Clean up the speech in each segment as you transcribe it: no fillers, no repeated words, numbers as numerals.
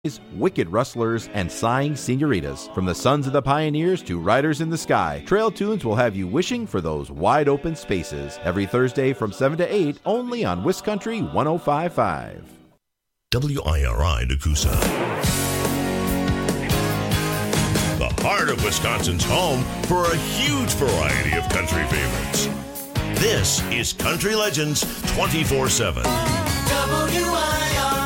wicked rustlers, and sighing senoritas. From the sons of the pioneers to riders in the sky, Trail Tunes will have you wishing for those wide open spaces. Every Thursday from 7 to 8, only on Wiscountry 105.5. WIRI Nakusa. The heart of Wisconsin's home for a huge variety of country favorites. This is Country Legends 24/7. WIRI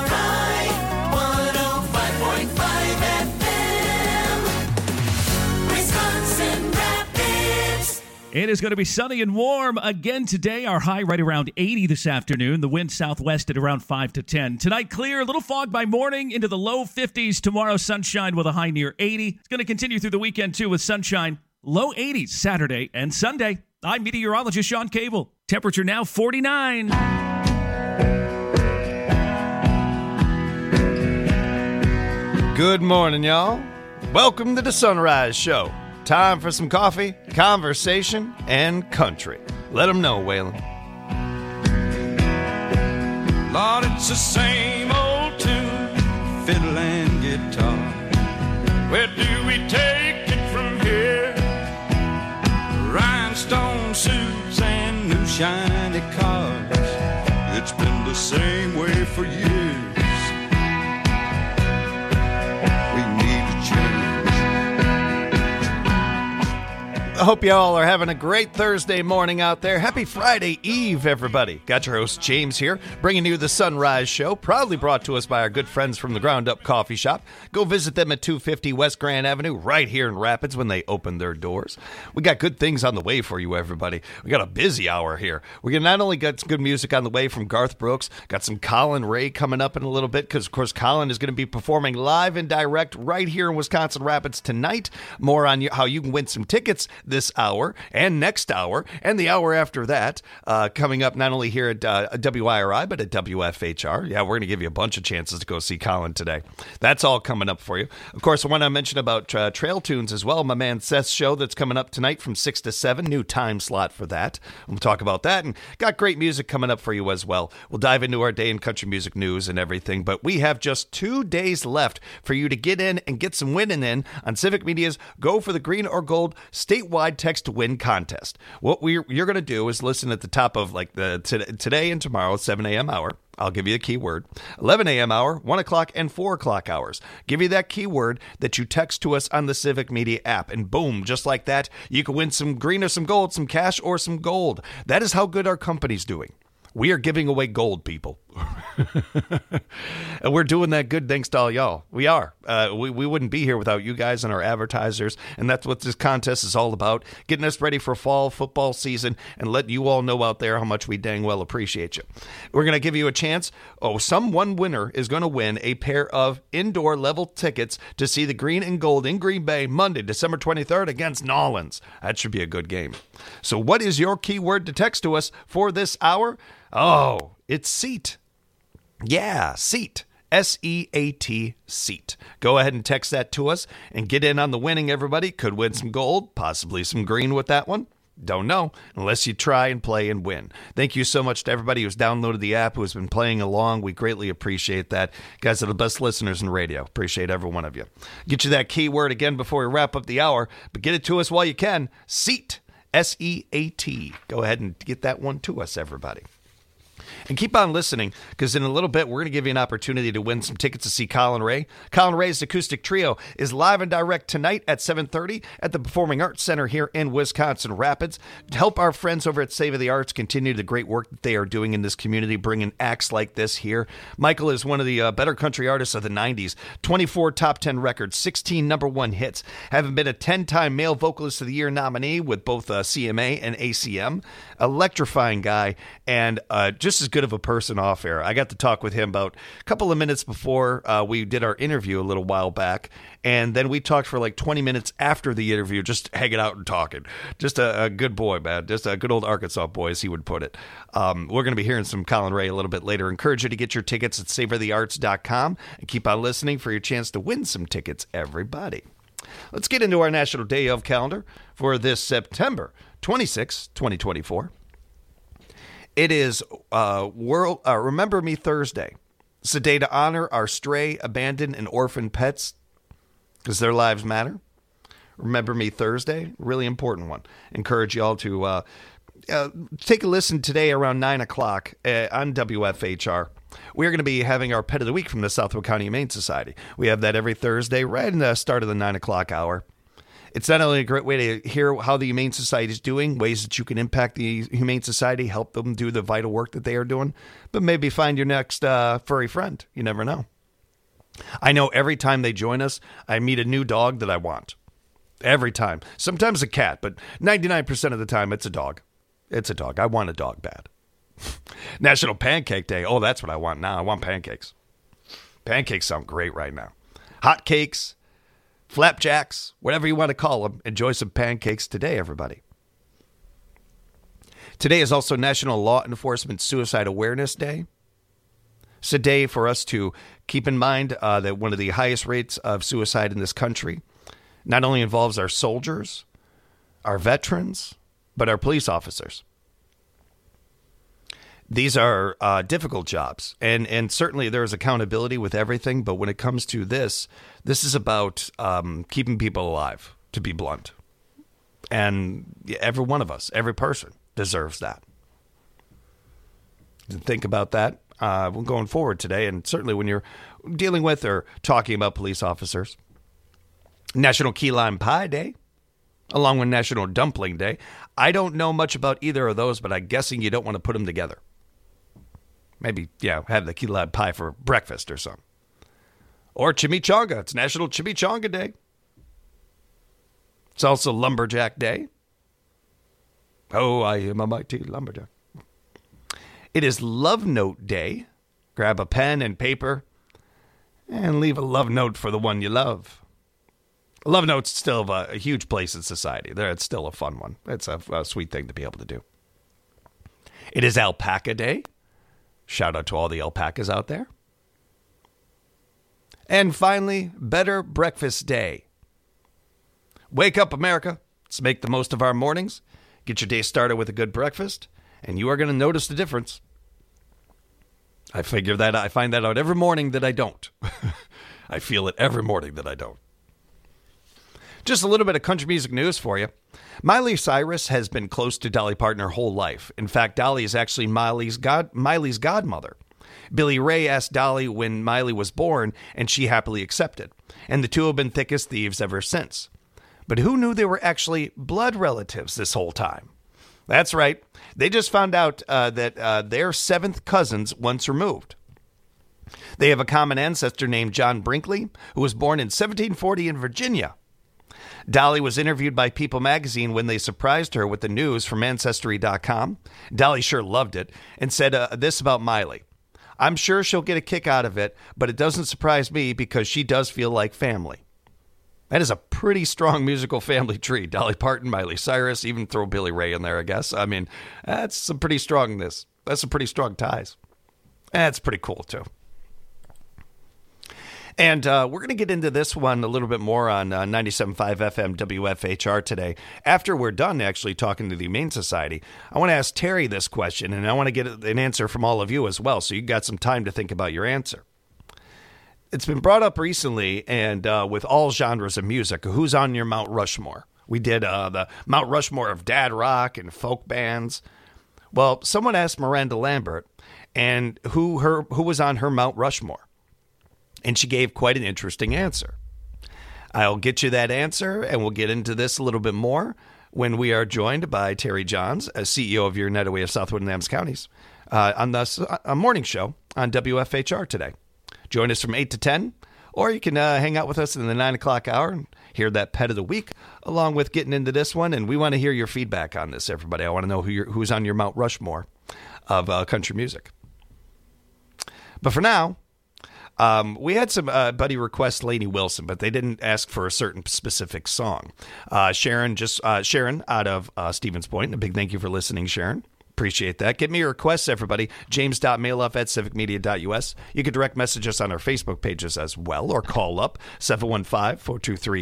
105.5 FM, Wisconsin Rapids. It is going to be sunny and warm again today. Our high right around 80 this afternoon. The wind southwest at around 5 to 10. Tonight clear, a little fog by morning into the low 50s. Tomorrow sunshine with a high near 80. It's going to continue through the weekend too with sunshine. Low 80s Saturday and Sunday. I'm meteorologist Sean Cable. Temperature now 49. Good morning, y'all. Welcome to the Sunrise Show. Time for some coffee, conversation, and country. Let them know, Waylon. Lord, it's the same old tune, fiddle and guitar. Where do we take it from here? Rhinestone suits and new shiny cars. It's been the same way for years. I hope y'all are having a great Thursday morning out there. Happy Friday Eve, everybody. Got your host, James, here, bringing you the Sunrise Show, proudly brought to us by our good friends from the Ground Up Coffee Shop. Go visit them at 250 West Grand Avenue, right here in Rapids when they open their doors. We got good things on the way for you, everybody. We got a busy hour here. We're going to not only got some good music on the way from Garth Brooks, got some Colin Ray coming up in a little bit, because, of course, Colin is going to be performing live and direct right here in Wisconsin Rapids tonight. More on how you can win some tickets this hour and next hour and the hour after that, coming up not only here at WIRI but at WFHR. Yeah, we're going to give you a bunch of chances to go see Colin today. That's all coming up for you. Of course, I want to mention about Trail Tunes as well. My man Seth's show that's coming up tonight from 6 to 7. New time slot for that. We'll talk about that, and got great music coming up for you as well. We'll dive into our day in country music news and everything, but we have just 2 days left for you to get in and get some winning in on Civic Media's Go for the Green or Gold statewide text to win contest. What you're going to do is listen at the top of like the today and tomorrow 7 a.m. hour. I'll give you a keyword. 11 a.m. hour, 1 o'clock, and 4 o'clock hours. Give you that keyword that you text to us on the Civic Media app, and boom, just like that, you can win some green or some gold, some cash or some gold. That is how good our company's doing. We are giving away gold, people. And we're doing that good thanks to all y'all. We are. We wouldn't be here without you guys and our advertisers, and that's what this contest is all about, getting us ready for fall football season and letting you all know out there how much we dang well appreciate you. We're going to give you a chance. One winner is going to win a pair of indoor level tickets to see the Green and Gold in Green Bay Monday, December 23rd against Nolans. That should be a good game. So what is your keyword to text to us for this hour? Oh, it's seat. Yeah, seat. SEAT, seat. Go ahead and text that to us and get in on the winning, everybody. Could win some gold, possibly some green with that one. Don't know, unless you try and play and win. Thank you so much to everybody who's downloaded the app, who has been playing along. We greatly appreciate that. You guys are the best listeners in radio. Appreciate every one of you. Get you that keyword again before we wrap up the hour, but get it to us while you can. Seat. SEAT. Go ahead and get that one to us, everybody. And keep on listening, because in a little bit, we're going to give you an opportunity to win some tickets to see Colin Ray. Colin Ray's Acoustic Trio is live and direct tonight at 7:30 at the Performing Arts Center here in Wisconsin Rapids. To help our friends over at Save of the Arts continue the great work that they are doing in this community, bringing acts like this here. Michael is one of the better country artists of the 90s. 24 top 10 records, 16 number 1 hits, having been a 10-time Male Vocalist of the Year nominee with both CMA and ACM. Electrifying guy, and just as good of a person off air. I got to talk with him about a couple of minutes before we did our interview a little while back, and then we talked for like 20 minutes after the interview, just hanging out and talking. Just a good boy, man. Just a good old Arkansas boy, as he would put it. We're going to be hearing some Colin Ray a little bit later. Encourage you to get your tickets at savorthearts.com and keep on listening for your chance to win some tickets, everybody. Let's get into our National Day of calendar for this September 26, 2024. It is Remember Me Thursday. It's a day to honor our stray, abandoned, and orphaned pets because their lives matter. Remember Me Thursday, really important one. Encourage y'all to take a listen today around 9 o'clock on WFHR. We're going to be having our Pet of the Week from the Southwood County Humane Society. We have that every Thursday right in the start of the 9 o'clock hour. It's not only a great way to hear how the Humane Society is doing, ways that you can impact the Humane Society, help them do the vital work that they are doing, but maybe find your next furry friend. You never know. I know every time they join us, I meet a new dog that I want. Every time. Sometimes a cat, but 99% of the time it's a dog. It's a dog. I want a dog bad. National Pancake Day. Oh, that's what I want now. I want pancakes. Pancakes sound great right now. Hot cakes. Flapjacks, whatever you want to call them. Enjoy some pancakes today, everybody. Today is also National Law Enforcement Suicide Awareness Day. It's a day for us to keep in mind that one of the highest rates of suicide in this country not only involves our soldiers, our veterans, but our police officers. These are difficult jobs, and certainly there is accountability with everything, but when it comes to this is about keeping people alive, to be blunt. And every one of us, every person deserves that. Think about that going forward today, and certainly when you're dealing with or talking about police officers. National Key Lime Pie Day, along with National Dumpling Day. I don't know much about either of those, but I'm guessing you don't want to put them together. Maybe, have the key lime pie for breakfast or something. Or chimichanga. It's National Chimichanga Day. It's also Lumberjack Day. Oh, I am a mighty lumberjack. It is Love Note Day. Grab a pen and paper and leave a love note for the one you love. A love note's still a huge place in society. It's still a fun one. It's a sweet thing to be able to do. It is Alpaca Day. Shout out to all the alpacas out there. And finally, Better Breakfast Day. Wake up, America. Let's make the most of our mornings. Get your day started with a good breakfast, and you are going to notice the difference. I find that out every morning that I don't. I feel it every morning that I don't. Just a little bit of country music news for you. Miley Cyrus has been close to Dolly Parton her whole life. In fact, Dolly is actually Miley's godmother. Billy Ray asked Dolly when Miley was born, and she happily accepted. And the two have been thick as thieves ever since. But who knew they were actually blood relatives this whole time? That's right. They just found out that they're seventh cousins once removed. They have a common ancestor named John Brinkley, who was born in 1740 in Virginia. Dolly was interviewed by People magazine when they surprised her with the news from Ancestry.com. Dolly sure loved it and said this about Miley. I'm sure she'll get a kick out of it, but it doesn't surprise me because she does feel like family. That is a pretty strong musical family tree. Dolly Parton, Miley Cyrus, even throw Billy Ray in there, I guess. I mean, that's some pretty strongness. That's some pretty strong ties. That's pretty cool, too. And we're going to get into this one a little bit more on 97.5 FM WFHR today. After we're done actually talking to the Humane Society, I want to ask Terry this question, and I want to get an answer from all of you as well, so you got some time to think about your answer. It's been brought up recently, and with all genres of music, who's on your Mount Rushmore? We did the Mount Rushmore of dad rock and folk bands. Well, someone asked Miranda Lambert, and who was on her Mount Rushmore? And she gave quite an interesting answer. I'll get you that answer, and we'll get into this a little bit more when we are joined by Terry Johns, CEO of your Netaway of Southwood and Adams Counties, on the morning show on WFHR today. Join us from 8 to 10, or you can hang out with us in the 9 o'clock hour and hear that Pet of the Week, along with getting into this one. And we want to hear your feedback on this, everybody. I want to know who's on your Mount Rushmore of country music. But for now, we had some buddy request Lainey Wilson, but they didn't ask for a certain specific song. Sharon out of Stevens Point. A big thank you for listening, Sharon. Appreciate that. Get me your requests, everybody. james.mailoff@civicmedia.us. You can direct message us on our Facebook pages as well, or call up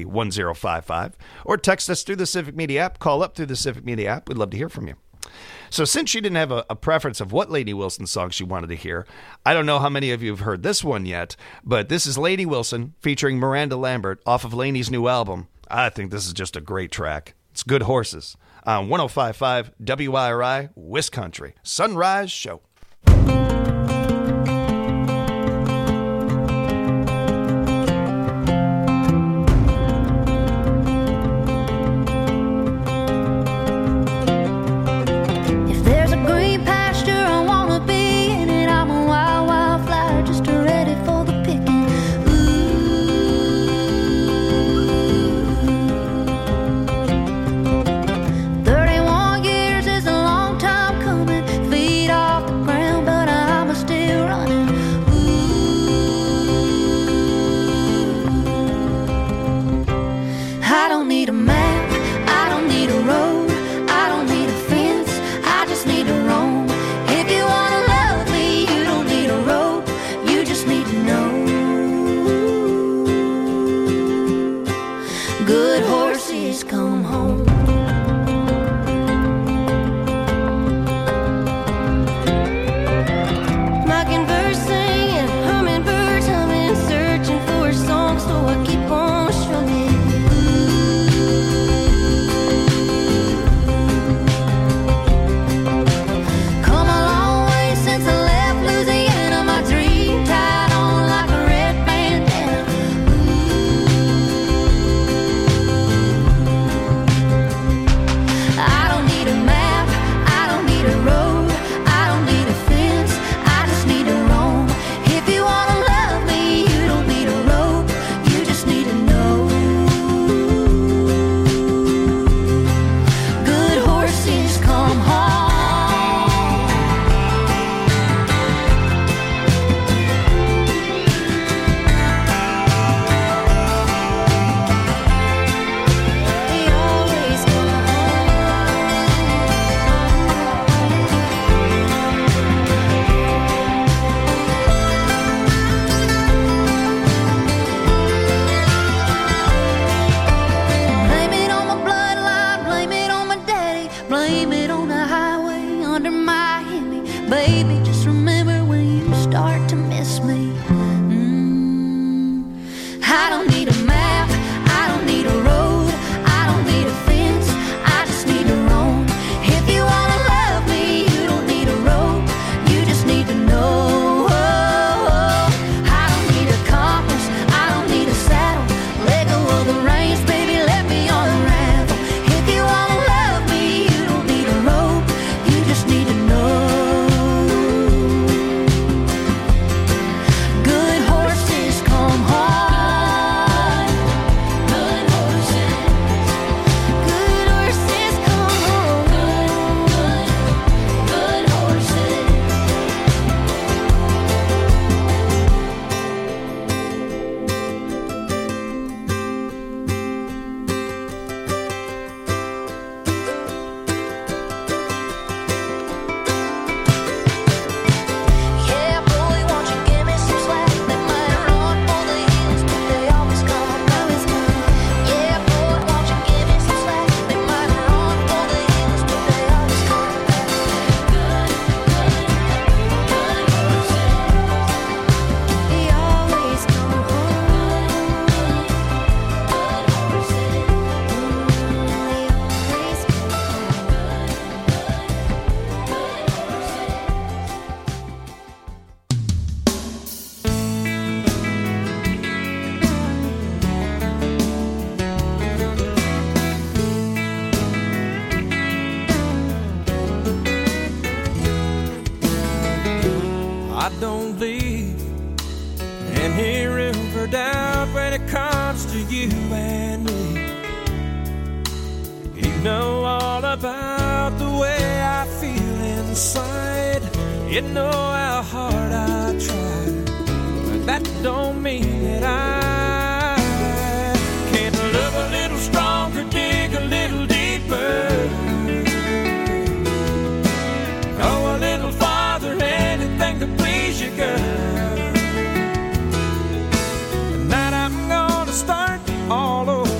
715-423-1055, or text us through the Civic Media app. Call up through the Civic Media app. We'd love to hear from you. So since she didn't have a preference of what Lainey Wilson song she wanted to hear, I don't know how many of you have heard this one yet, but this is Lainey Wilson featuring Miranda Lambert off of Lainey's new album. I think this is just a great track. It's Good Horses on 105.5 WIRI, Wisconsin. Sunrise Show.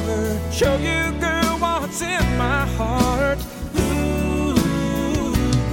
Show you, girl, what's in my heart. Ooh.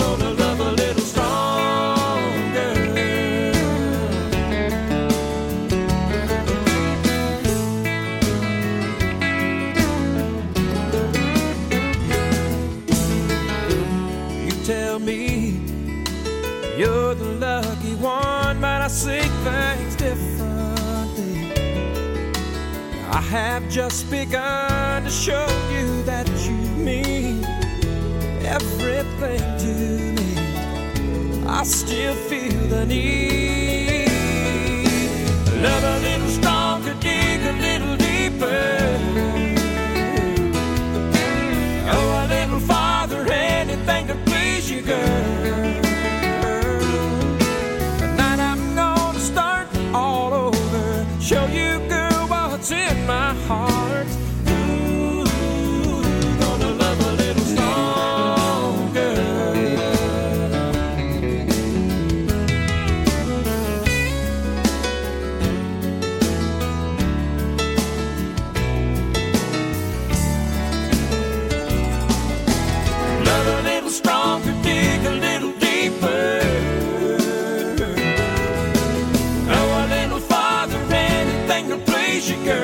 I have just begun to show you that you mean everything to me. I still feel the need. Love a little stronger, dig a little deeper. Oh, a little farther, anything to please you, girl. Tonight I'm gonna start all over, show you, girl, what's in my heart. Ooh, gonna love a little stronger. Love a little stronger, dig a little deeper. Oh, a little farther, anything to please you, girl.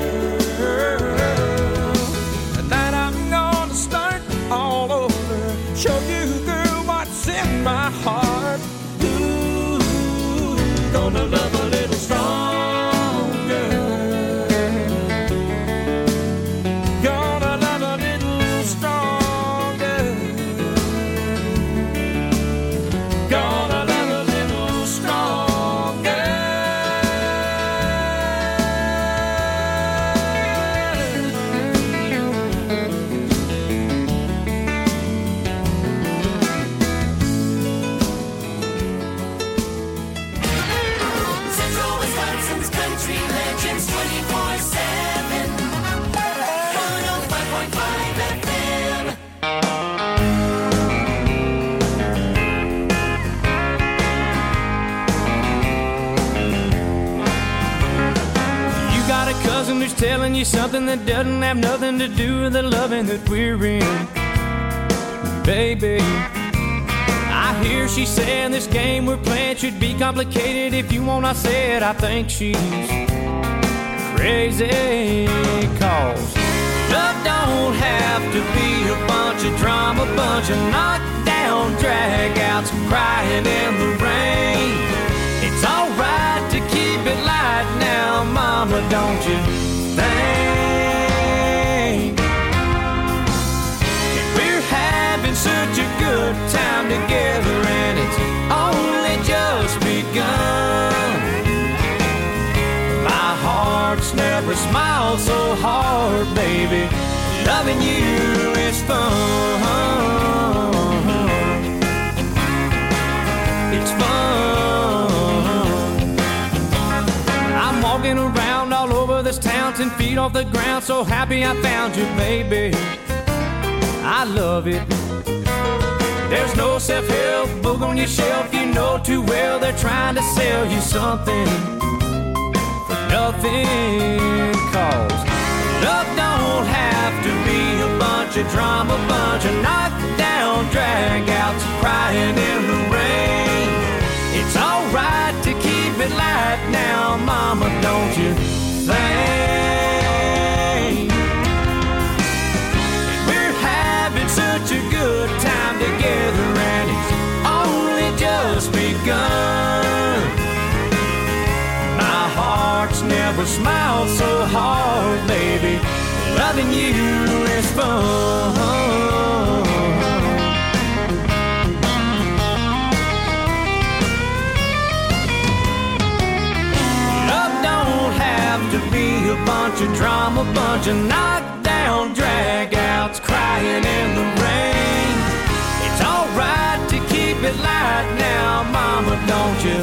Tonight I'm gonna start all over, show you, girl, what's in my heart. Ooh, gonna love a little stronger. Gonna love a little stronger. Gonna love a little stronger. Central Wisconsin's Country Legends 24/7. 105.5 FM. You got a cousin who's telling you something that doesn't have nothing to do with the loving that we're in. Baby, I hear she saying this game we're playing should be complicated. If you want, I said I think she's crazy. Cause love don't have to be a bunch of drama, bunch of knockdown dragouts, crying in the rain. It's alright to keep it light now, mama, don't you think? And we're having such a good time together, and it's only just begun. My heart's never smiled so hard, baby. Loving you is fun. It's fun. I'm walking around all over this town, 10 feet off the ground, so happy I found you, baby. I love it. There's no self-help book on your shelf, you know too well they're trying to sell you something for nothing. Cause love don't have to be a bunch of drama, bunch of knockdown dragouts, crying in the rain. It's alright to keep it light now, mama, don't you think? We're having such a good time together, and it's only just begun. My heart's never smiled so hard, baby. Loving you is fun. Love don't have to be a bunch of drama, bunch of knockdown dragouts, crying in the rain. It's alright to keep it light now, mama, don't you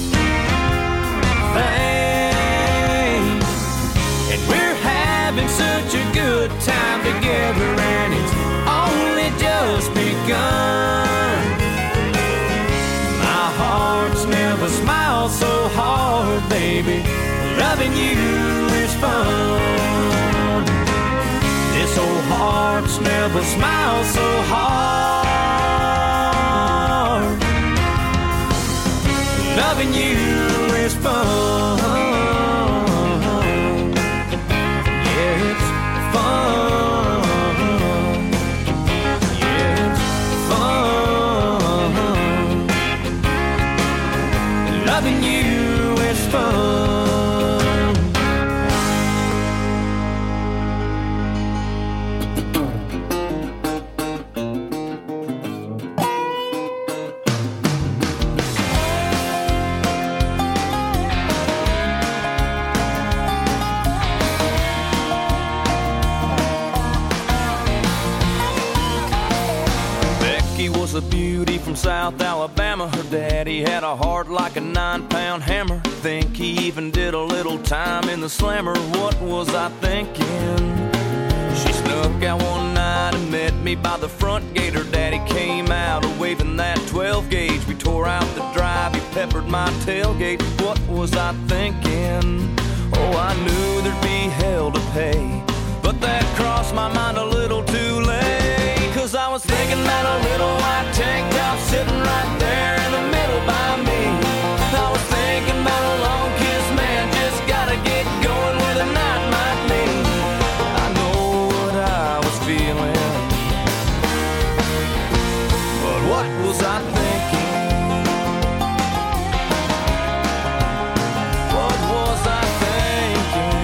think? And we're having such a good time together, and it's only just begun. My heart's never smiled so hard, baby. Loving you is fun. This old heart's never smiled so hard. Loving you is fun. Yeah, it's fun. Yeah, it's fun. Loving you is fun. was a beauty from South Alabama. Her daddy had a heart like a 9-pound hammer. Think he even did a little time in the slammer. What was I thinking? She snuck out one night and met me by the front gate. Her daddy came out waving that 12 gauge. We tore out the drive, he peppered my tailgate. What was I thinking? Oh, I knew there'd be hell to pay, but that crossed my mind a little too late. 'Cause I was thinking that a little white tank top sitting right there in the middle by me. I was thinking about a long kiss, man, just gotta get going where the night might lead. I know what I was feeling, but what was I thinking? What was I thinking?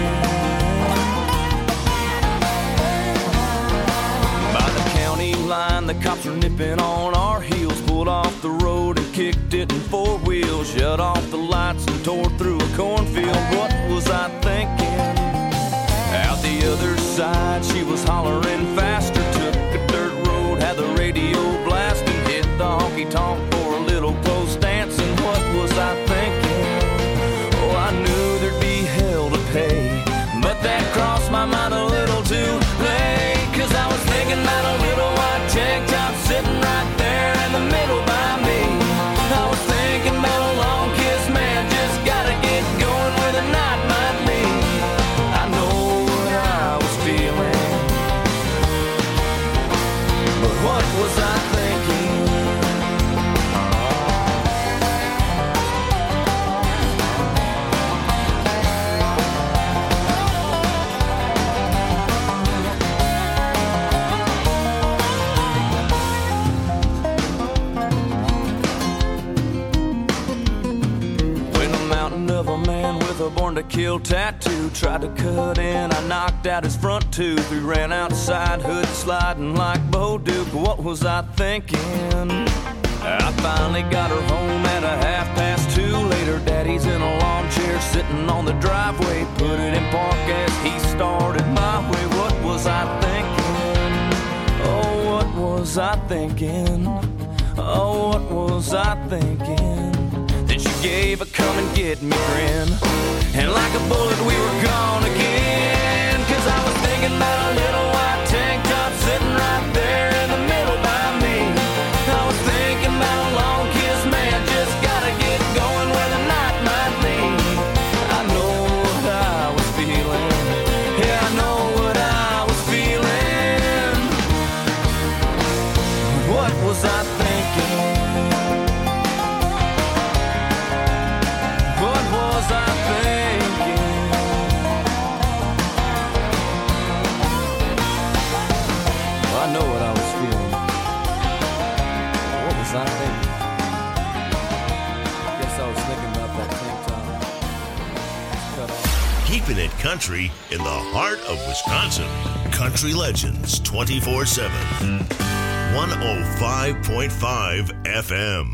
By the county line, the cops were nipping on our heels. Pulled off the road and kicked it in 4 wheels. Shut off the lights and tore through a cornfield. What was I thinking? Out the other side, she was hollering faster. Took a dirt road, had the radio blasting. Hit the honky-tonk for a little close dancing. What was I thinking? Oh, I knew there'd be hell to pay, but that crossed my mind a little too late. 'Cause I was thinking about a little white tank top sitting right there in the middle by me. I was thinking about a long kiss, man, just gotta get going where the night might lead. I know what I was feeling, but what was I thinking? Of a man with a born to kill tattoo tried to cut in, I knocked out his front tooth. We ran outside, hood sliding like Bo Duke. What was I thinking? I finally got her home at a 2:30. Later, daddy's in a lawn chair sitting on the driveway. Put it in park as he started my way. What was I thinking? Oh, what was I thinking? Oh, what was I thinking? Then she gave a come and get me grin, and like a bullet we were gone again. 'Cause I was thinking about a little white tank top sitting right there in the middle by me. I was thinking about a long kiss, man, just gotta get going where the night might lead. I know what I was feeling, yeah, I know what I was feeling. What was I thinking? What was I thinking? Well, I know what I was feeling. What was I thinking? Guess I was thinking about that tank top. It's cut off. Keeping it country in the heart of Wisconsin. Country Legends 24/7. 105.5 FM.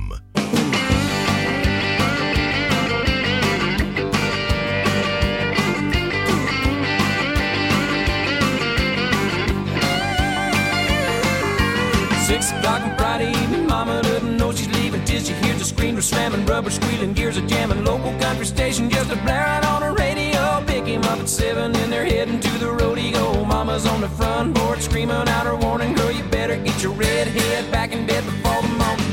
O'clock on Friday evening, mama doesn't know she's leaving till she hears the screams are slamming, rubber squealing, gears are jamming, local country station just a blaring on her radio. Pick him up at 7 and they're heading to the rodeo. Mama's on the front porch screaming out her warning, girl, you better get your red head back in bed before the morning.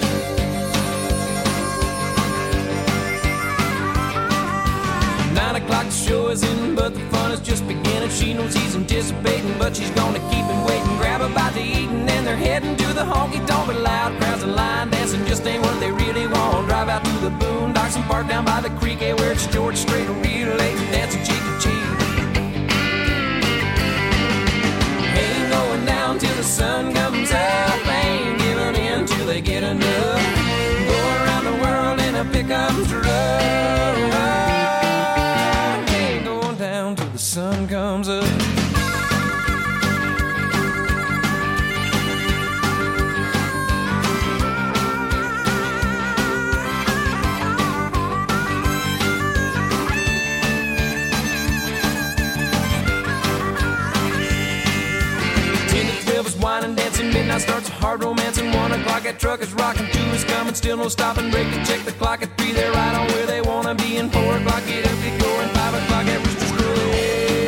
O'clock, the show is in, but the fun is just beginning. She knows he's anticipating, but she's gonna keep him waiting. Grab a bite to eat, and then they're heading to the honky-tonk. But loud crowds and line dancing just ain't what they really want. Drive out to the boondocks and park down by the creek, where it's George Strait, real late, and dancing cheek to cheek. Ain't going down till the sun comes up, ain't giving in till they get enough. Go around the world in a pickup truck. The sun comes up. dancing, midnight starts a hard romance, and 1 o'clock that truck is rocking, 2 is coming, still no stopping, break to check the clock at 3, they're right on where they wanna be, and 4 o'clock get up, get going, 5 o'clock that rooster's crowing.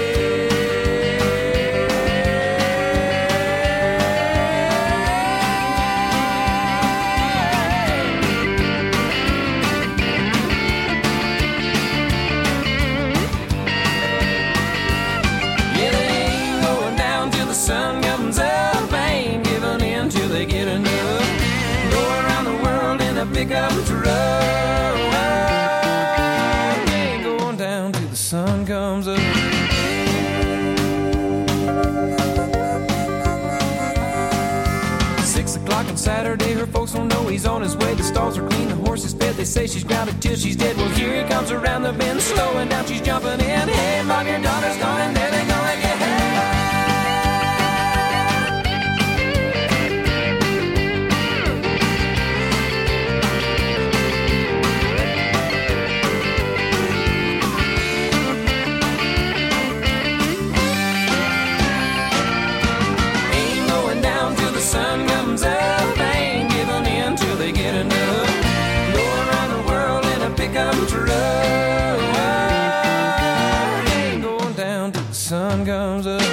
Sun comes up, ain't giving in till they get enough. Go around the world in a pickup truck. Ain't going down till the sun comes up. 6 o'clock on Saturday, her folks don't know he's on his way. The stalls are clean, the horse is fed. They say she's grounded till she's dead. Well, here he comes around the bend, slowing down, she's jumping in. Hey, mom, your daughter's gone, and there they go again. Sun comes up, ain't giving in till they get enough. Go around the world in a pickup truck. Ain't going down till the sun comes up.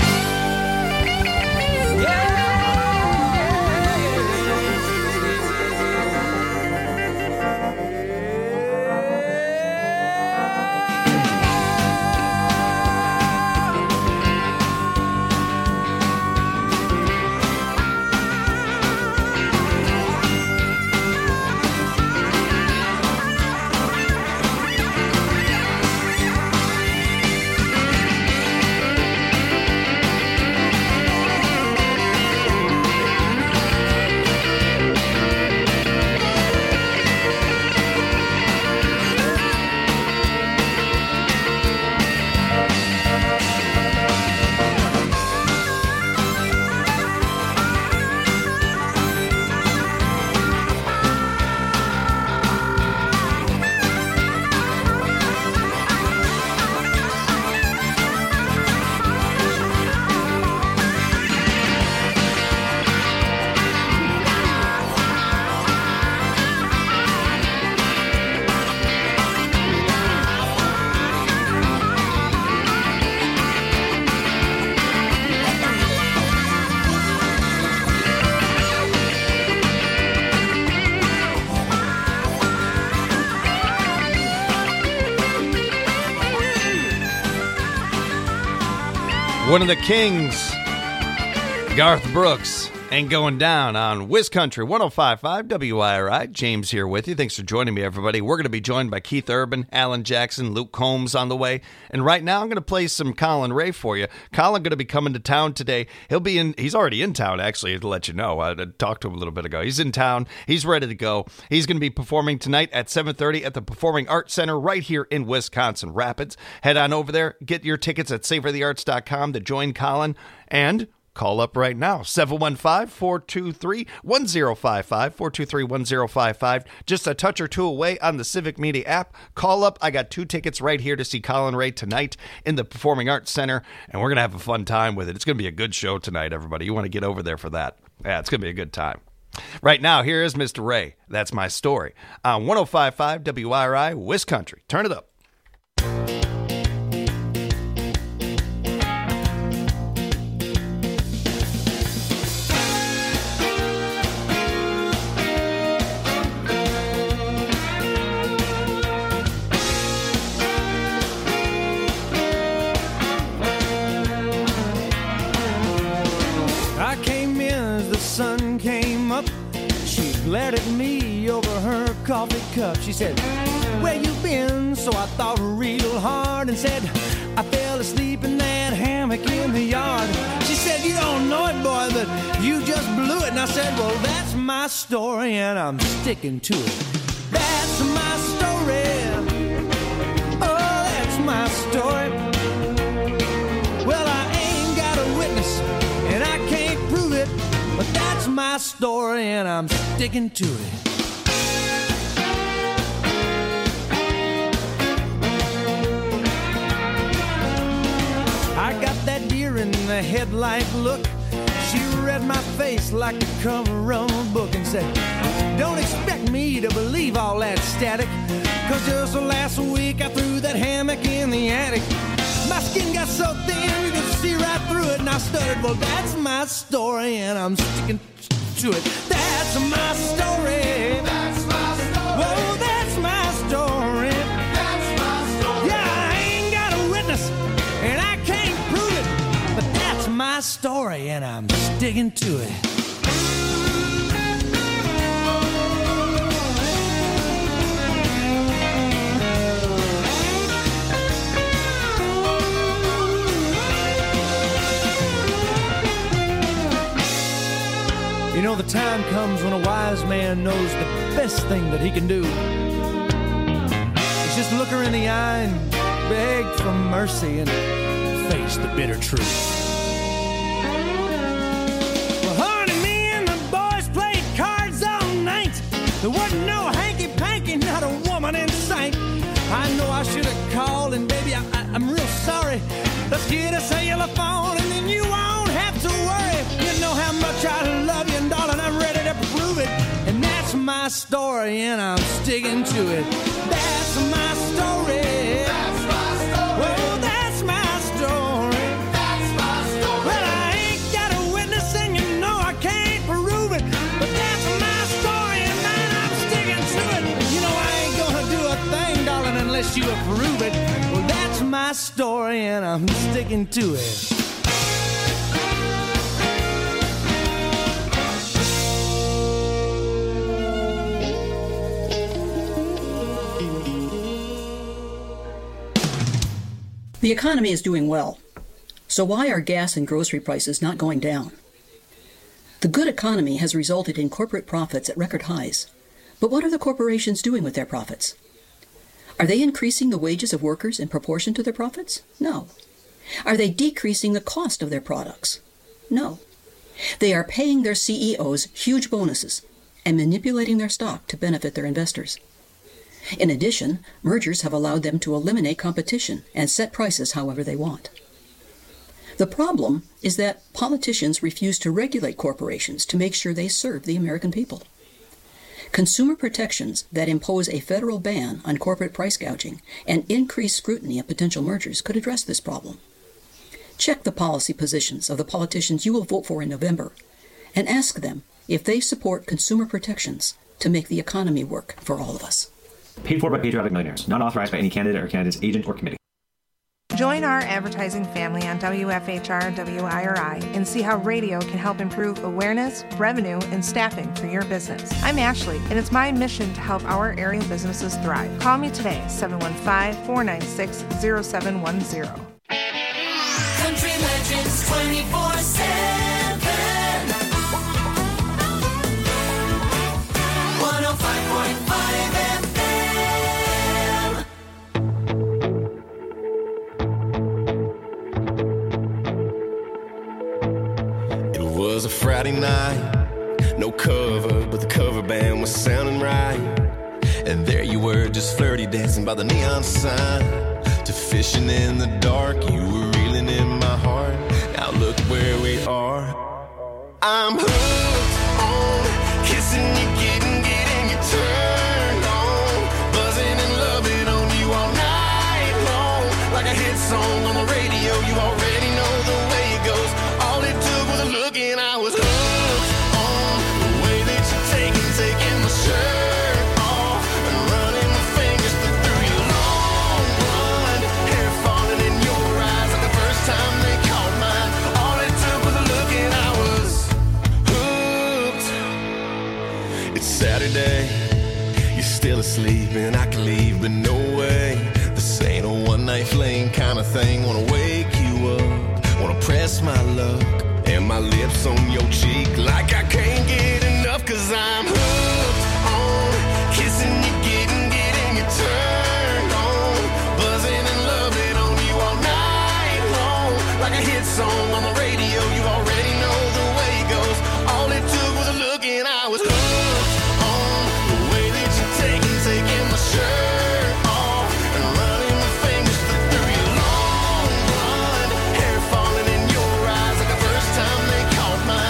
One of the kings, Garth Brooks, ain't going down on WisCountry 105.5 WIRI. James here with you. Thanks for joining me, everybody. We're going to be joined by Keith Urban, Alan Jackson, Luke Combs on the way. And right now, I'm going to play some Colin Ray for you. Colin going to be coming to town today. He's already in town, actually, to let you know. I talked to him a little bit ago. He's in town. He's ready to go. He's going to be performing tonight at 7:30 at the Performing Arts Center right here in Wisconsin Rapids. Head on over there. Get your tickets at savorthearts.com to join Colin and call up right now, 715-423-1055, 423-1055. Just a touch or two away on the Civic Media app. Call up. I got 2 tickets right here to see Colin Ray tonight in the Performing Arts Center, and we're going to have a fun time with it. It's going to be a good show tonight, everybody. You want to get over there for that. Yeah, it's going to be a good time. Right now, here is Mr. Ray. That's my story. On 105.5 WIRI, WisCountry. Turn it up. Sun came up, she glared at me over her coffee cup. She said, "Where you been?" So I thought real hard and said, "I fell asleep in that hammock in the yard." She said, "You don't know it, boy, but you just blew it." And I said, "Well, that's my story and I'm sticking to it. That's my story. Oh, that's my story. Well, I ain't got a witness and I can't prove it, but that's my story and I'm sticking to it." I got that deer in the headlight look. She read my face like the cover of a book and said, don't expect me to believe all that static, 'cause just last week I threw that hammock in the attic. My skin got so thin you could see right through it, and I stuttered, well, that's my story, and I'm sticking to it. That's my story. That's my story. Whoa, that's my story. That's my story. Yeah, I ain't got a witness, and I can't prove it, but that's my story, and I'm sticking to it. You know, the time comes when a wise man knows the best thing that he can do is just look her in the eye and beg for mercy and face the bitter truth. Well, honey, me and the boys played cards all night. There wasn't no hanky-panky, not a woman in sight. I know I should have called, and baby, I'm real sorry. Let's get a cellular phone, and then you won't have to worry. You know how much I love you, and darling, I'm ready to prove it. And that's my story, and I'm sticking to it. That's my story. That's my story. Well, that's my story. That's my story. Well, I ain't got a witness, and you know I can't prove it. But that's my story, and man, I'm sticking to it. You know I ain't gonna do a thing, darling, unless you approve it. Well, that's my story, and I'm sticking to it. The economy is doing well. So why are gas and grocery prices not going down? The good economy has resulted in corporate profits at record highs. But what are the corporations doing with their profits? Are they increasing the wages of workers in proportion to their profits? No. Are they decreasing the cost of their products? No. They are paying their CEOs huge bonuses and manipulating their stock to benefit their investors. In addition, mergers have allowed them to eliminate competition and set prices however they want. The problem is that politicians refuse to regulate corporations to make sure they serve the American people. Consumer protections that impose a federal ban on corporate price gouging and increased scrutiny of potential mergers could address this problem. Check the policy positions of the politicians you will vote for in November and ask them if they support consumer protections to make the economy work for all of us. Paid for by Patriotic Millionaires. Not authorized by any candidate or candidate's agent or committee. Join our advertising family on WFHR WIRI and see how radio can help improve awareness, revenue, and staffing for your business. I'm Ashley, and it's my mission to help our area businesses thrive. Call me today, 715-496-0710. Country Legends 24/7. 105.5 FM. It was a Friday night, no cover, but the cover band was sounding right. And there you were, just flirty dancing by the neon sign. To fishing in the dark, you were reeling in my heart. Now look where we are. I'm hooked on kissing you, getting you turned on, buzzing and loving on you all night long. Like a hit song on the radio, you already know the way it goes. All it took was a look and I was hooked on the way that you're taking my shirt off and running my fingers through your long blonde hair, falling in your eyes like the first time they caught mine. All it took was a look and I was hooked. It's Saturday, you're still asleep and I can leave, but no way. This ain't a one-night fling kind of thing. Wanna wake you up, wanna press my luck and my lips on your cheek like I can't get enough, 'cause I'm hooked on kissing you, getting you turned on, buzzing and loving on you all night long. Like a hit song on the radio, you already know the way it goes. All it took was a look and I was hooked on the way that you're taking my shirt off and running my fingers through your long blonde hair, falling in your eyes like the first time they caught mine.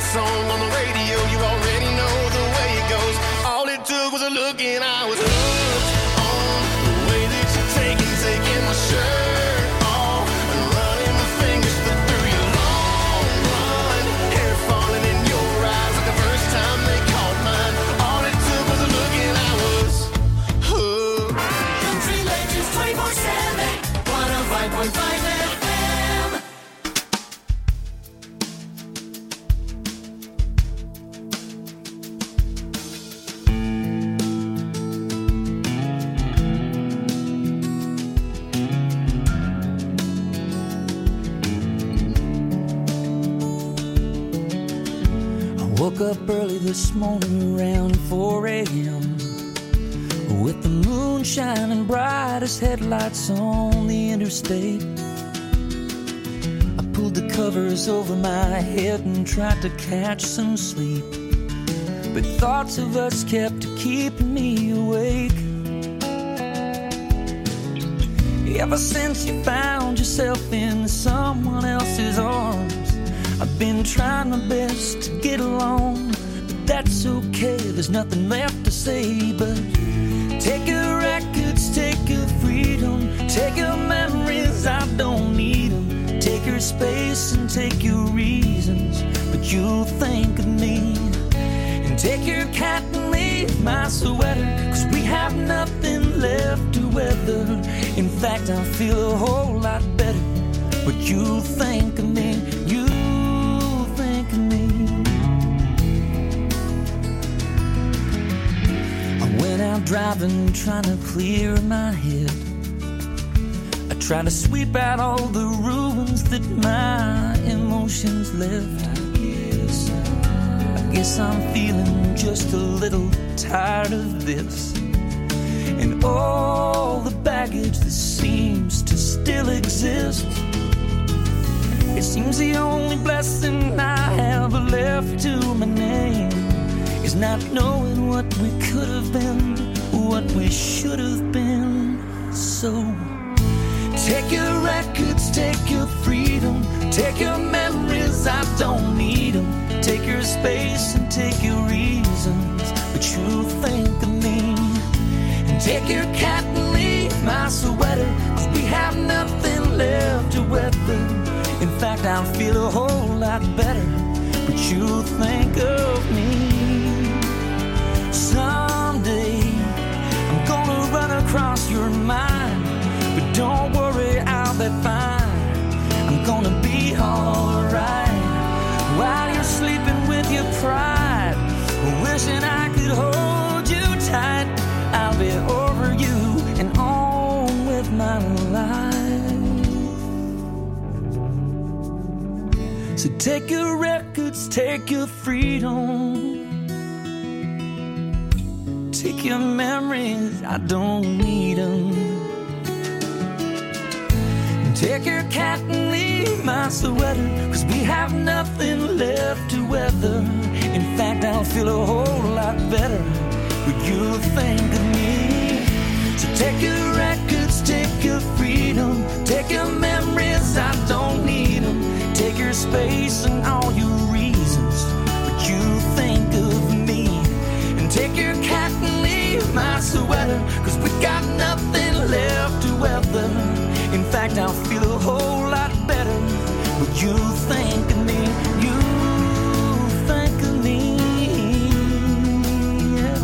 song on the radio. You already know the way it goes. All it took was a look and I was hooked on the way that you're taking my shirt off and running my fingers through your long blonde hair falling in your eyes like the first time they caught mine. All it took was a look and I was hooked. Country Legends 24/7, 105.5 FM. Woke up early this morning around 4 a.m. with the moon shining bright as headlights on the interstate. I pulled the covers over my head and tried to catch some sleep, but thoughts of us kept keeping me awake. Ever since you found yourself in someone else's arms, I've been trying my best to get along, but that's okay, there's nothing left to say. But take your records, take your freedom, take your memories, I don't need them. Take your space and take your reasons, but you'll think of me. And take your cat and leave my sweater, 'cause we have nothing left to weather. In fact, I feel a whole lot better, but you'll think of me. Out driving, trying to clear my head. I try to sweep out all the ruins that my emotions left. I guess I'm feeling just a little tired of this and all the baggage that seems to still exist. It seems the only blessing I have left to my name is not knowing what we could have been, what we should have been. So take your records, take your freedom, take your memories, I don't need them. Take your space and take your reasons, but you'll think of me. And take your cat and leave my sweater, 'cause we have nothing left to weather. In fact, I feel a whole lot better, but you'll think of me. Someday I'm gonna run across your mind, but don't worry, I'll be fine. I'm gonna be alright while you're sleeping with your pride, wishing I could hold you tight. I'll be over you and on with my life. So take your records, take your freedom, take your memories, I don't need them. Take your cat and leave my sweater, 'cause we have nothing left to weather. In fact, I'll feel a whole lot better, but you'll think of me. So take your records, take your freedom, take your memories, I don't need them. Take your space and all your reasons, but you'll think of me. Take your cat and leave my sweater, 'cause we got nothing left to weather. In fact, I'll feel a whole lot better, but you'll think of me. You'll think of me, yeah.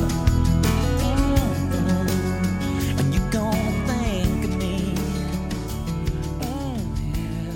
And you're gonna think of me, yeah.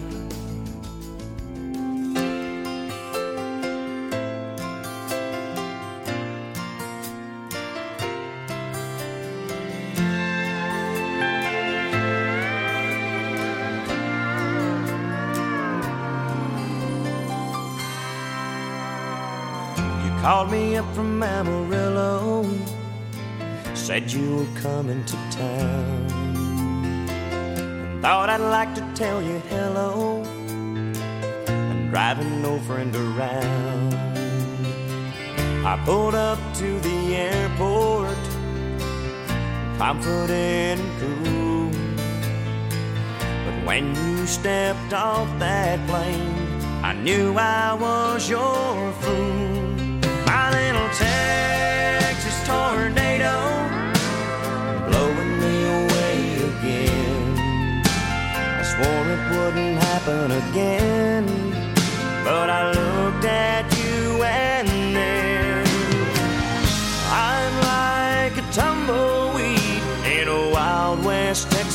Called me up from Amarillo, said you were coming to town. Thought I'd like to tell you hello, I'm driving no friend around. I pulled up to the airport, confident and cool, but when you stepped off that plane, I knew I was your fool.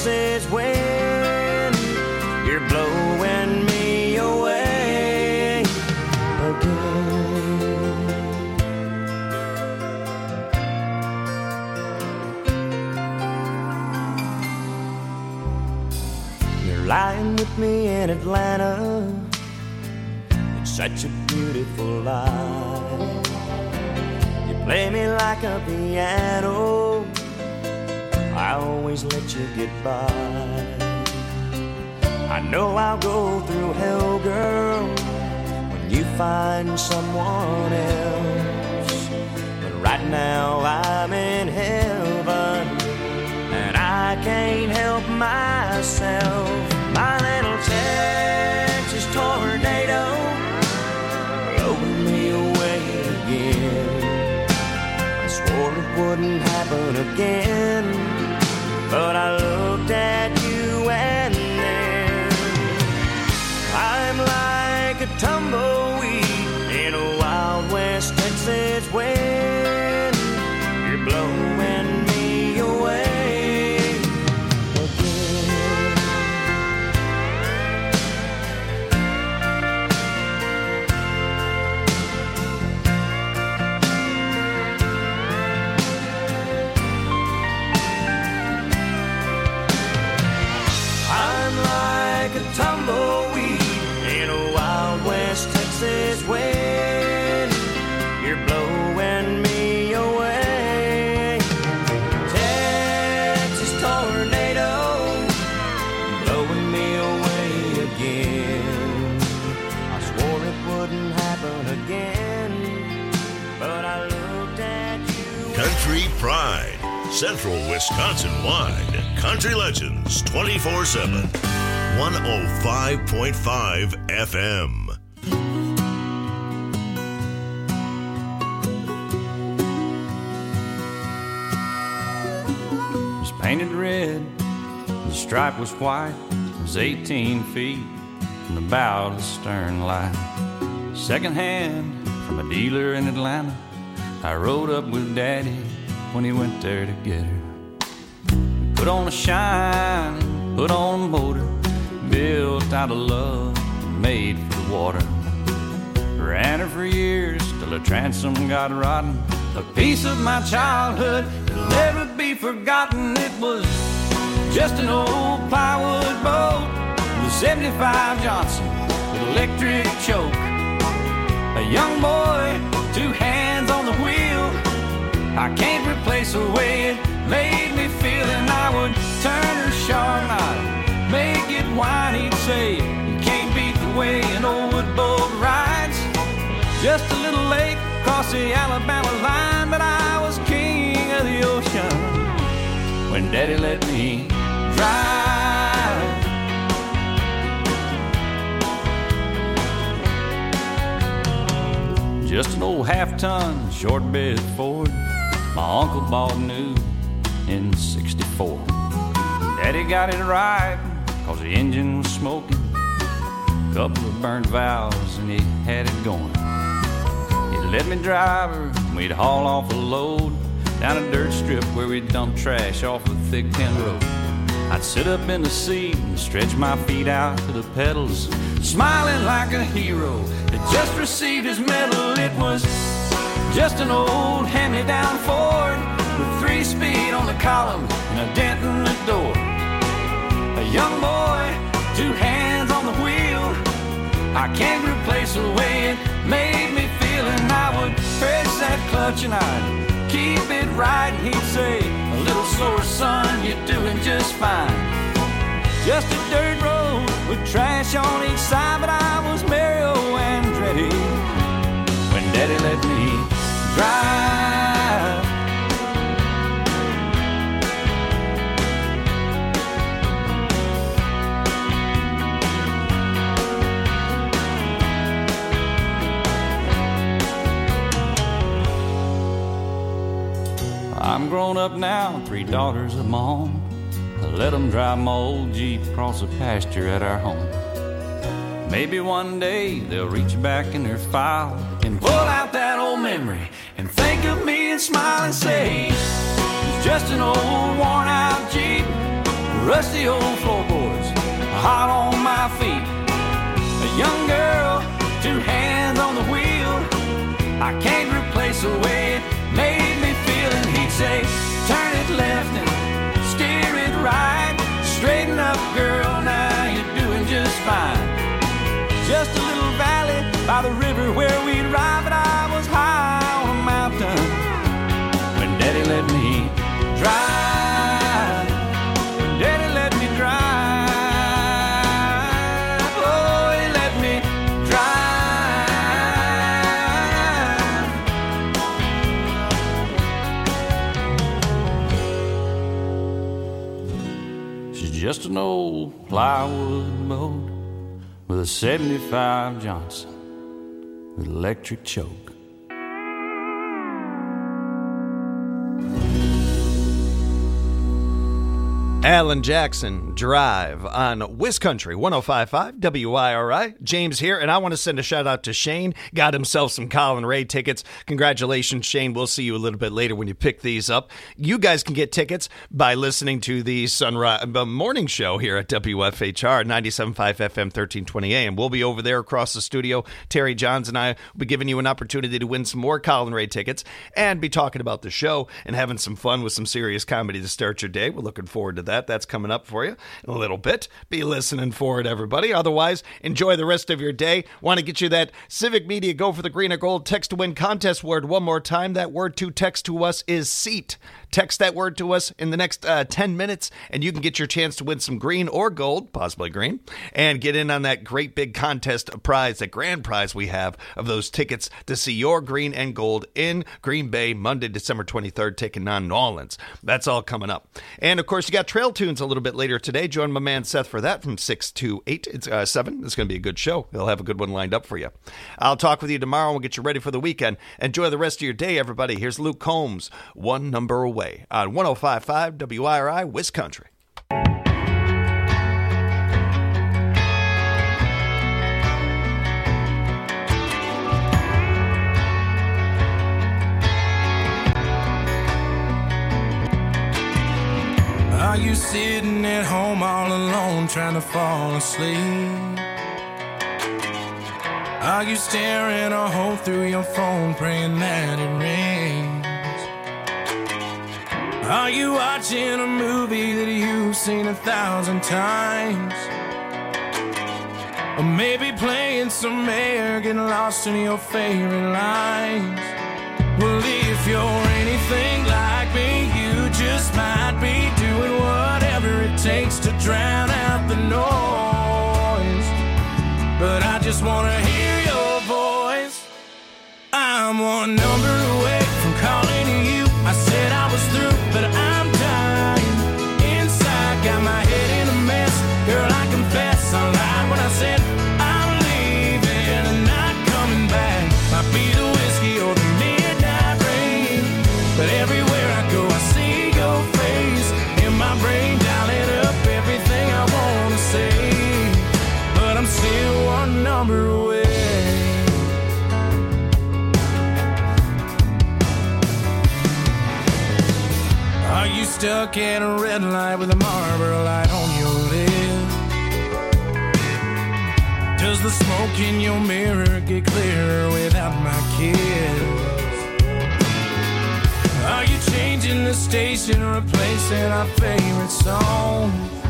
Texas wind, you're blowing me away again. You're lying with me in Atlanta. It's such a beautiful life. You play me like a piano, I always let you get by. I know I'll go through hell, girl, when you find someone else. But right now I'm in heaven, and I can't help myself. My little Texas tornado blowing me away again. I swore it wouldn't happen again, but I looked at you and then I'm like a tumbleweed in a Wild West Texas wind. You're blowing me away again. I'm like a tumbleweed in a Wild West Texas wind. You're blowing me away. Texas tornado blowing me away again. I swore it wouldn't happen again, but I looked at you. Country Pride, Central Wisconsin-wide. Country Legends 24/7. 105.5 FM. was painted red, the stripe was white. It was 18 feet from the bow to the stern light. Second hand from a dealer in Atlanta, I rode up with Daddy when he went there to get her. Put on a shine, put on a motor, built out of love, made for the water. Ran her for years till the transom got rotten. A piece of my childhood that'll never be forgotten. It was just an old plywood boat, the 75 Johnson with electric choke. A young boy, 2 hands on the wheel. I can't replace the way it made me feel. And I would turn her sharp and I'd make it whine. He'd say, you can't beat the way an old wood boat rides. Just a little lake across the Alabama line, but I was king of the ocean when Daddy let me drive. Just an old half-ton short bed Ford my uncle bought new in '64. Daddy got it right cause the engine was smoking, couple of burned valves and he had it going. He'd let me drive her and we'd haul off a load down a dirt strip where we'd dump trash off a thick tin road. I'd sit up in the seat and stretch my feet out to the pedals, smiling like a hero that just received his medal. It was just an old hand-me-down Ford with 3-speed on the column and a dent in the door. A young boy, 2 hands on the wheel. I can't replace the way it made me feel. And I would press that clutch and I'd keep it right. And he'd say, a little slower, son, you're doing just fine. Just a dirt road with trash on each side, but I was Mario Andretti when Daddy let me drive. I'm grown up now, 3 daughters of my own. I let them drive my old Jeep across the pasture at our home. Maybe one day they'll reach back in their file and pull out that old memory and think of me and smile and say, it's just an old worn out Jeep Rusty old floorboards, hot on my feet. A young girl, 2 hands on the wheel. I can't replace the way it made me feel. And he'd say, turn it left and steer it right. Straighten up, girl, now you're doing just fine. Just a little valley by the river where we'd ride, but I was high on a mountain when Daddy let me drive. When Daddy let me drive. Oh, he let me drive. She's just an old plywood mold with a 75 Johnson with electric choke. Alan Jackson, Drive on WisCountry 105.5 WIRI. James here, and I want to send a shout out to Shane. Got himself some Colin Ray tickets. Congratulations, Shane. We'll see you a little bit later when you pick these up. You guys can get tickets by listening to the sunrise morning show here at WFHR 97.5 FM 1320 AM. We'll be over there across the studio. Terry Johns and I will be giving you an opportunity to win some more Colin Ray tickets and be talking about the show and having some fun with some serious comedy to start your day. We're looking forward to that. That's coming up for you in a little bit. Be listening for it, everybody. Otherwise, enjoy the rest of your day. Want to get you that Civic Media Go for the Green or Gold text to win contest word one more time. That word to text to us is SEAT. Text that word to us in the next 10 minutes, and you can get your chance to win some green or gold, possibly green, and get in on that great big contest prize, that grand prize we have of those tickets to see your green and gold in Green Bay, Monday, December 23rd, taking on New Orleans. That's all coming up. And, of course, you got Trail Tunes a little bit later today. Join my man Seth for that from 6 to 8. It's 7. It's going to be a good show. He'll have a good one lined up for you. I'll talk with you tomorrow. We'll get you ready for the weekend. Enjoy the rest of your day, everybody. Here's Luke Combs, One Number Away on 105.5 WIRI WisCountry. Are you sitting at home all alone trying to fall asleep? Are you staring a hole through your phone praying that it rains? Are you watching a movie that you've seen 1,000 times? Or maybe playing some air, getting lost in your favorite lines? Well, if you're anything like me, you just might be doing whatever it takes to drown out the noise. But I just want to hear your voice. I'm one number away from calling you. I said I was through, but I'm dying inside. Got my head in a mess. Girl, I confess I lied when I said I'm leaving and not coming back. Might be the whiskey or the midnight rain, but everywhere I go I see your face in my brain, dialing up everything I want to say. But I'm still one number away. Are you stuck at a red light with a Marlboro light on your lip? Does the smoke in your mirror get clearer without my kiss? Are you changing the station, replacing our favorite song?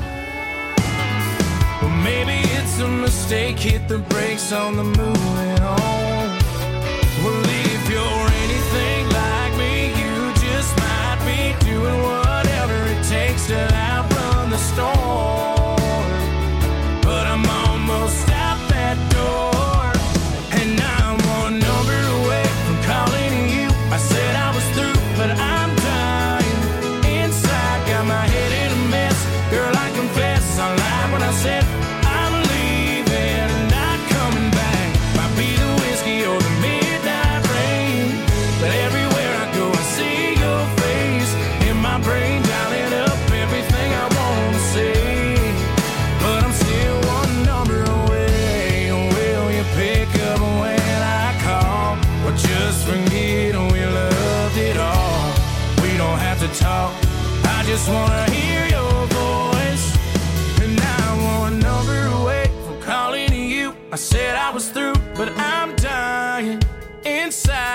Well, maybe it's a mistake, hit the brakes on the moving on. Well, if you're anything like me, you just might be doing whatever it takes to outrun the storm. But I'm almost out that door, and I'm one number away from calling you. I said I was through, but I'm dying inside. Got my head in a mess. Girl, I confess I lied when I said I'm leaving and not coming back. Might be the whiskey or the midnight rain, but everywhere I go I see your face in my brain, dialing up everything I want to say. But I'm still one number away. Will you pick up when I call, or just forget we loved it all? We don't have to talk, I just wanna hear your voice.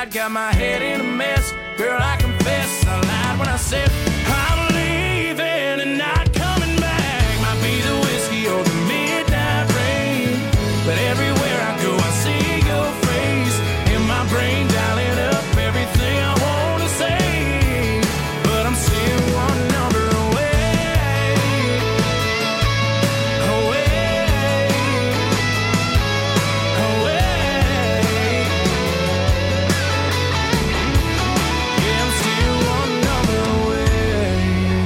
got my head in a mess. Girl, I confess I lied when I said I'm leaving and not coming back. Might be the whiskey or the midnight rain, but everywhere I go I see your face in my brain, dialing up everything I want to say, but I'm still one number away, away, away. Yeah, I'm still one number away.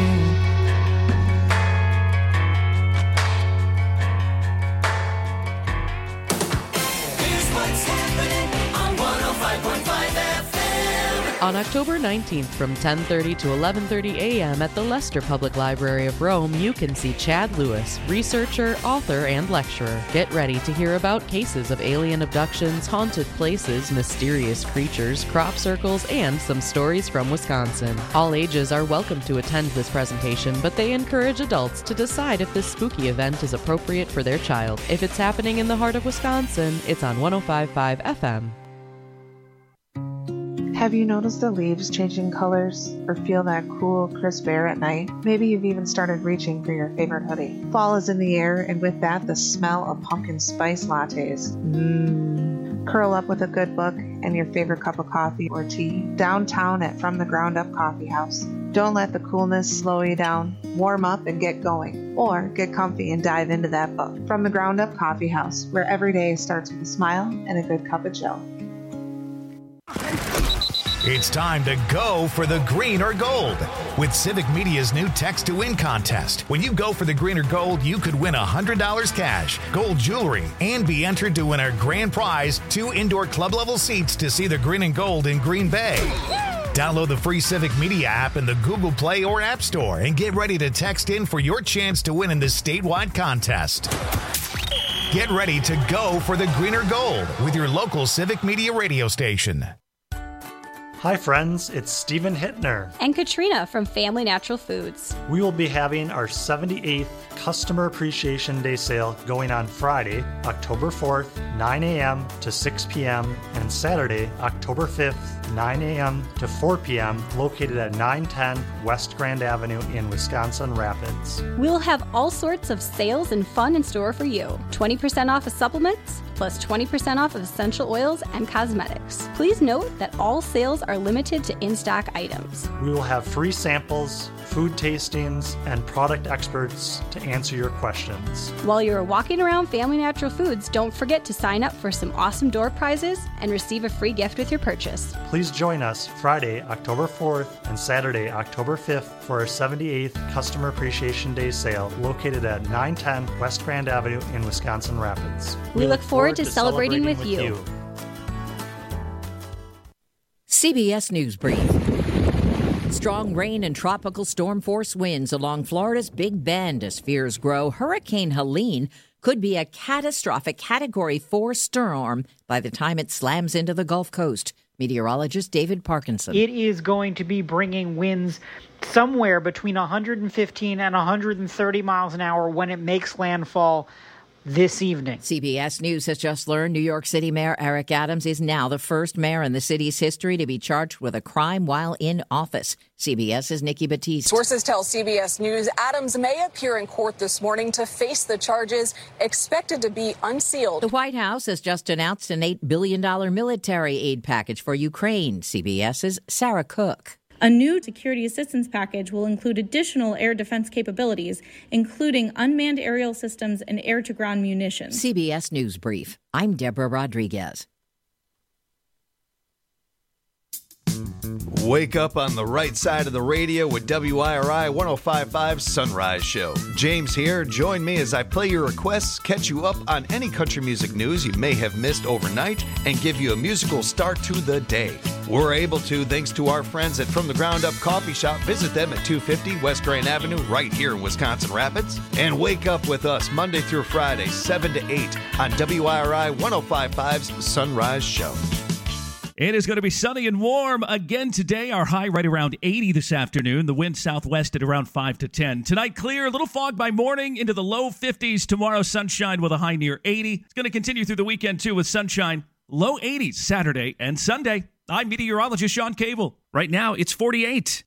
Here's what's happening on 105.5 FM. On October 19th from 10:30 to 11:30 a.m. at the Leicester Public Library of Rome, you can see Chad Lewis, researcher, author, and lecturer. Get ready to hear about cases of alien abductions, haunted places, mysterious creatures, crop circles, and some stories from Wisconsin. All ages are welcome to attend this presentation, but they encourage adults to decide if this spooky event is appropriate for their child. If it's happening in the heart of Wisconsin, it's on 105.5 FM. Have you noticed the leaves changing colors or feel that cool, crisp air at night? Maybe you've even started reaching for your favorite hoodie. Fall is in the air, and with that, the smell of pumpkin spice lattes. Curl up with a good book and your favorite cup of coffee or tea downtown at From the Ground Up Coffee House. Don't let the coolness slow you down. Warm up and get going. Or get comfy and dive into that book. From the Ground Up Coffee House, where every day starts with a smile and a good cup of Joe. It's time to go for the green or gold with Civic Media's new Text to Win contest. When you go for the green or gold, you could win $100 cash, gold jewelry, and be entered to win our grand prize, 2 indoor club-level seats to see the green and gold in Green Bay. Download the free Civic Media app in the Google Play or App Store and get ready to text in for your chance to win in this statewide contest. Get ready to go for the green or gold with your local Civic Media radio station. Hi friends, it's Stephen Hittner. And Katrina from Family Natural Foods. We will be having our 78th Customer Appreciation Day sale going on Friday, October 4th, 9 a.m. to 6 p.m. and Saturday, October 5th, 9 a.m. to 4 p.m. located at 910 West Grand Avenue in Wisconsin Rapids. We'll have all sorts of sales and fun in store for you. 20% off of supplements, plus 20% off of essential oils and cosmetics. Please note that all sales are limited to in-stock items. We will have free samples, food tastings, and product experts to answer your questions. While you're walking around Family Natural Foods, don't forget to sign up for some awesome door prizes and receive a free gift with your purchase. Please join us Friday, October 4th and Saturday, October 5th for our 78th Customer Appreciation Day sale located at 910 West Grand Avenue in Wisconsin Rapids. We look forward to celebrating with you. CBS News Brief. Strong rain and tropical storm force winds along Florida's Big Bend as fears grow. Hurricane Helene could be a catastrophic Category 4 storm by the time it slams into the Gulf Coast. Meteorologist David Parkinson. It is going to be bringing winds somewhere between 115 and 130 miles an hour when it makes landfall this evening. CBS News has just learned New York City Mayor Eric Adams is now the first mayor in the city's history to be charged with a crime while in office. CBS's Nikki Batiste. Sources tell CBS News Adams may appear in court this morning to face the charges expected to be unsealed. The White House has just announced an $8 billion military aid package for Ukraine. CBS's Sarah Cook. A new security assistance package will include additional air defense capabilities, including unmanned aerial systems and air-to-ground munitions. CBS News Brief. I'm Deborah Rodriguez. Wake up on the right side of the radio with WIRI 105.5's Sunrise Show. James here. Join me as I play your requests, catch you up on any country music news you may have missed overnight, and give you a musical start to the day. We're able to thanks to our friends at From the Ground Up Coffee Shop. Visit them at 250 West Grand Avenue right here in Wisconsin Rapids. And wake up with us Monday through Friday, 7 to 8 on WIRI 105.5's Sunrise Show. It is going to be sunny and warm again today. Our high right around 80 this afternoon. The wind southwest at around 5 to 10. Tonight, clear, a little fog by morning into the low 50s. Tomorrow, sunshine with a high near 80. It's going to continue through the weekend, too, with sunshine. Low 80s Saturday and Sunday. I'm meteorologist Sean Cable. Right now, it's 48.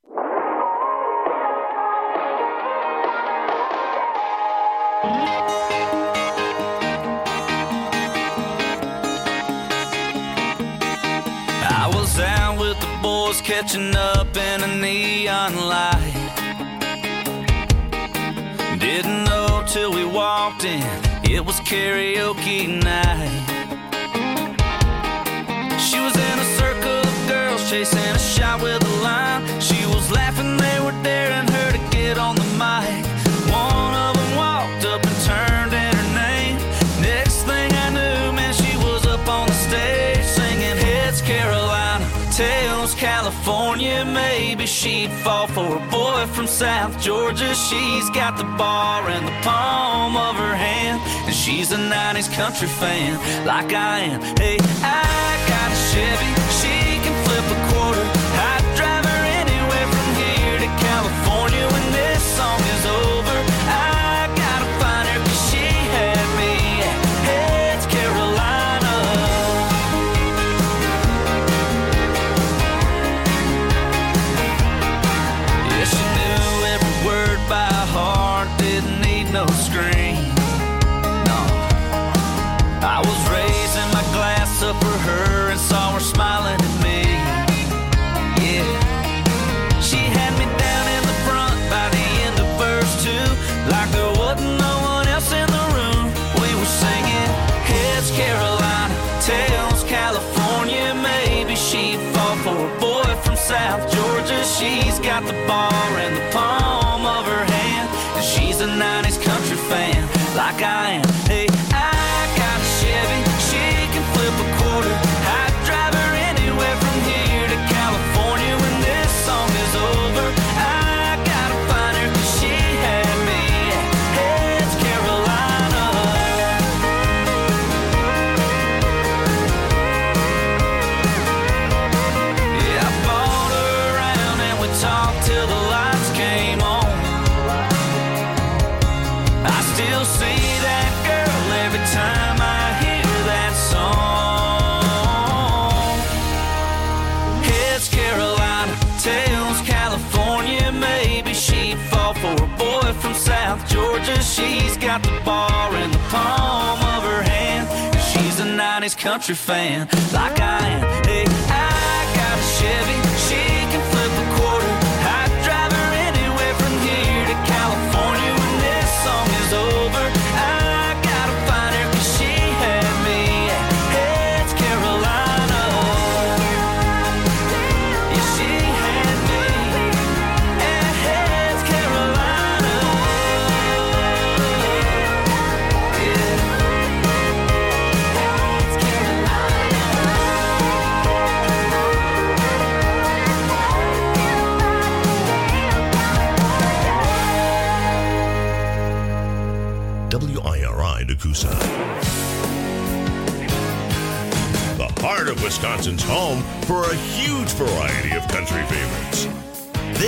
I was out with the boys catching up in a neon light. Didn't know till we walked in, it was karaoke night. She was in a circle of girls chasing a shot with a line. She was laughing, they were daring her to get on the mic. One of them walked up and turned in her name. Next thing I knew, man, she was up on the stage singing Heads Carolina, Tails California. Maybe she'd fall for a boy from South Georgia. She's got the bar in the palm of her hand, and she's a 90s country fan like I am. Hey, I got a Chevy, she can flip a quarter. I'd drive her anywhere from here to California when this song is over. I gotta find her 'cause she had me at Heads Carolina. Yeah, she knew every word by heart, didn't need no screen. No, I was raising my glass up for her and saw her smiling at me. Yeah, she had me down in the front by the end of verse 2, like there wasn't no one else in the room. We were singing Heads Carolina, Tails California. Maybe she'd fall for a boy from South Georgia. She's got the bar in the palm of her hand, and she's a 90s country fan like I am. Hey, I got a Chevy, she can flip a quarter. I'd drive her anywhere from here to California when this song is over. I gotta find her 'cause she had me at Heads Carolina. Yeah, I bought her around and we talked till the lights came on. I still see that girl every time I hear that song. Heads Carolina, Tails California. Maybe she'd fall for a boy from South Georgia. She's got the bar in the palm of her hand, and she's a 90s country fan like I am. Hey, I got a Chevy, she can flip a quarter. I'd drive her anywhere from here to California when this song is over. I gotta find her 'cause she had me at Heads Carolina. Yeah, she had me at Heads Carolina. Yeah. Heads Carolina. WIRI Nakusa. The heart of Wisconsin's home for a huge variety of country favorites.